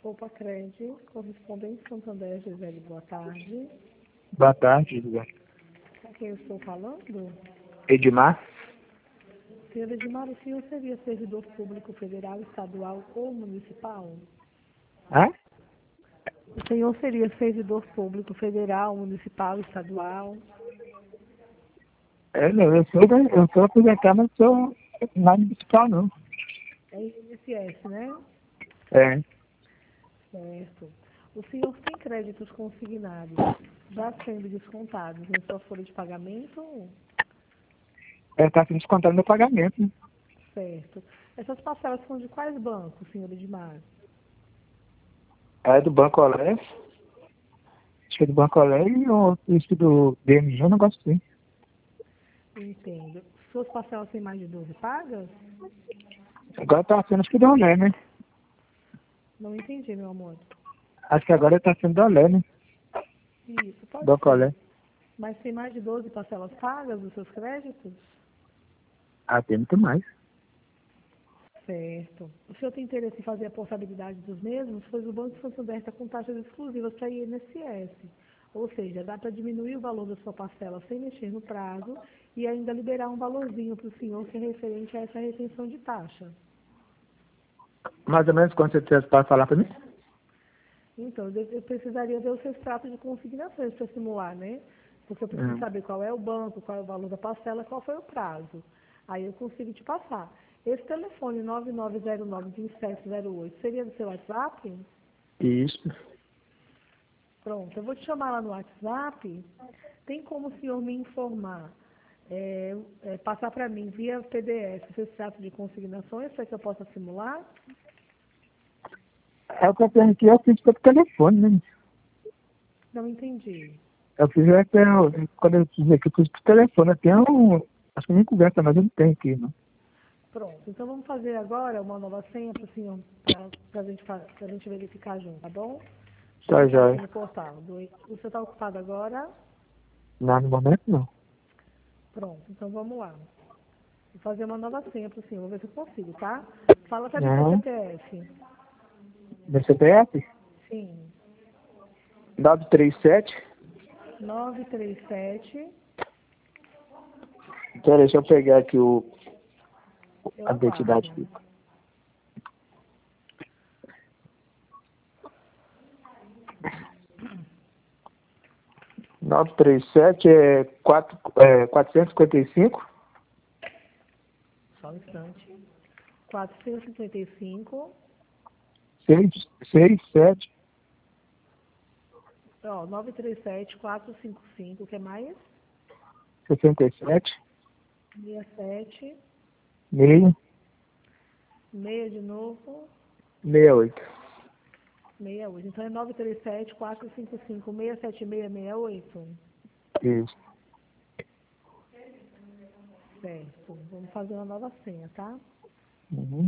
Opa Cred, correspondente Santander, Gisele, boa tarde. Boa tarde, Edgar. Com quem eu estou falando? Edmar? Senhor Edmar, o senhor seria servidor público federal, estadual ou municipal? Hã? O senhor seria servidor público federal, municipal, estadual? Não, eu sou aposentado, mas sou nada municipal, não. É INSS, né? É. Certo. O senhor tem créditos consignados já sendo descontados em sua folha de pagamento? Tá se descontando meu pagamento, né? Certo. Essas parcelas são de quais bancos, senhor Edmar? É do Banco Olé. Acho que é do Banco Olé e o isso do BMG, um negócio assim. Entendo. Suas parcelas têm mais de 12 pagas? Agora tá sendo, acho que do Olé, né? Não entendi, meu amor. Acho que agora tá sendo do Olé, né? Isso, pode Banco ser. Olé. Mas tem mais de 12 parcelas pagas dos seus créditos? Ah, tem muito mais. Certo. O senhor tem interesse em fazer a portabilidade dos mesmos? Pois o Banco Santander está com taxas exclusivas para INSS. Ou seja, dá para diminuir o valor da sua parcela sem mexer no prazo e ainda liberar um valorzinho para o senhor que é referente a essa retenção de taxa. Mais ou menos quanto você pode falar pra mim? Então, eu precisaria ver o seu extrato de consignações para simular, né? Porque eu preciso Hum. saber qual é o banco, qual é o valor da parcela, qual foi o prazo. Aí eu consigo te passar. Esse telefone 9909-2708 seria do seu WhatsApp? Isso. Pronto, eu vou te chamar lá no WhatsApp. Tem como o senhor me informar, passar para mim via PDF o seu extrato de consignações para que eu possa simular? É o que eu tenho aqui, eu fiz pelo telefone, né? Não entendi. Eu fiz quando eu fiz aqui, eu fiz por telefone. Eu tenho, acho que nem conversa, mas eu não tenho aqui, não. Pronto, então vamos fazer agora uma nova senha para o senhor, para a gente verificar junto, tá bom? Deixa eu Tá, entrar aqui joia. no portal. O senhor está ocupado agora? Não, no momento não. Pronto, então vamos lá. Vou fazer uma nova senha para o senhor, vou ver se eu consigo, tá? Fala para mim seu Não. CPF. Meu CPF? Sim, 937. 937. Então, deixa eu pegar aqui Eu a identidade aguardo. aqui. 937 é 455. Só um instante. 455. 667. Ó, 937-455. O que mais? 67. 67. 6. 6 de novo. 68. 68. Então é 937-455-67668. Isso. Certo. Vamos fazer uma nova senha, tá? Uhum.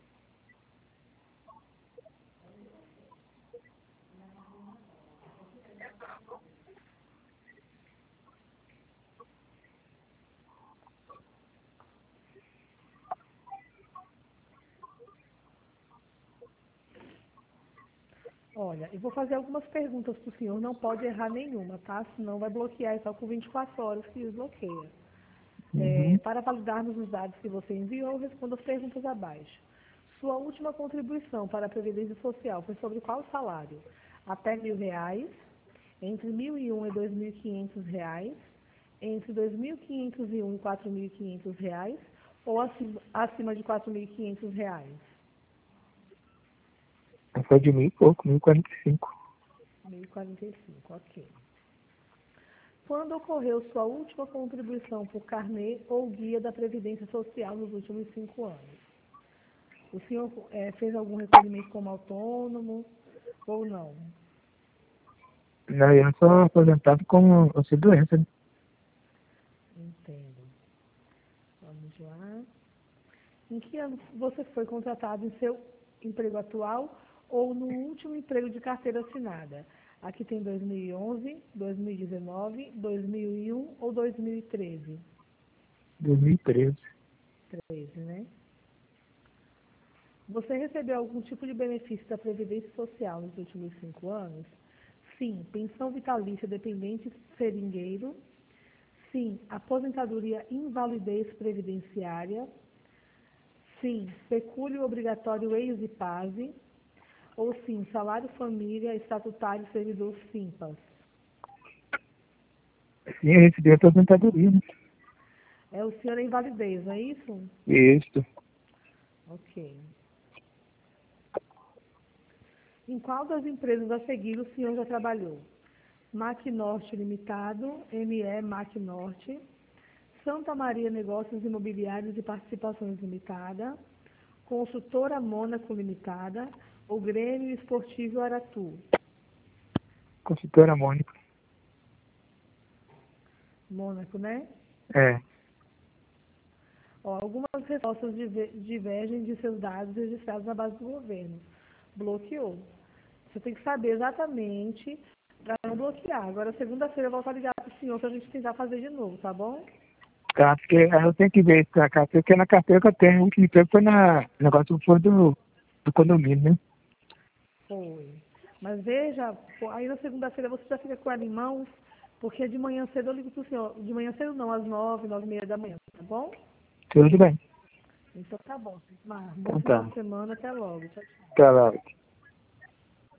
Olha, eu vou fazer algumas perguntas para o senhor. Não pode errar nenhuma, tá? Senão vai bloquear. É só com 24 horas que desbloqueia. Uhum. Para validarmos os dados que você enviou, responda as perguntas abaixo. Sua última contribuição para a Previdência Social foi sobre qual salário? Até R$ 1.000, entre 1.001 e R$ 2.500, entre 2.501 e R$ 4.500, ou acima de R$ 4.500? Foi de 1.000 e pouco, 1.045. 1.045, ok. Quando ocorreu sua última contribuição por carnê ou guia da Previdência Social nos últimos 5 anos? O senhor fez algum recolhimento como autônomo ou não? Não, eu sou aposentado com doença, né? Entendo. Vamos lá. Em que ano você foi contratado em seu emprego atual ou no último emprego de carteira assinada? Aqui tem 2011, 2019, 2001 ou 2013. 13, né? Você recebeu algum tipo de benefício da Previdência Social nos últimos 5 anos? Sim. Pensão vitalícia dependente seringueiro? Sim. Aposentadoria invalidez previdenciária? Sim. Pecúlio obrigatório ex e pase? Ou sim, salário família estatutário servidor Simpas? Sim, eu recebi a aposentadoria, né? É, o senhor é invalidez, não é isso? Isso. Ok. Em qual das empresas a seguir o senhor já trabalhou? Macnorte Limitado, ME Macnorte, Santa Maria Negócios Imobiliários e Participações Limitada, Consultora Mônaco Limitada ou Grêmio Esportivo Aratu? Consultora Mônica. Mônaco, né? É. Ó, algumas respostas divergem de seus dados registrados na base do governo. Bloqueou. Você tem que saber exatamente para não bloquear. Agora, segunda-feira, eu volto a ligar para o senhor para a gente tentar fazer de novo, tá bom? Tá, porque aí eu tenho que ver isso na carteira, porque na carteira que eu tenho, o último tempo foi na negócio foi do condomínio, né? Foi. Mas veja, aí na segunda-feira você já fica com ela em mãos, porque de manhã cedo eu ligo para o senhor. De manhã cedo não, às 9, 9h30 da manhã, tá bom? Tudo bem. Então tá bom. Bom Então final tá. de semana, até logo. Tchau, tchau. Até logo.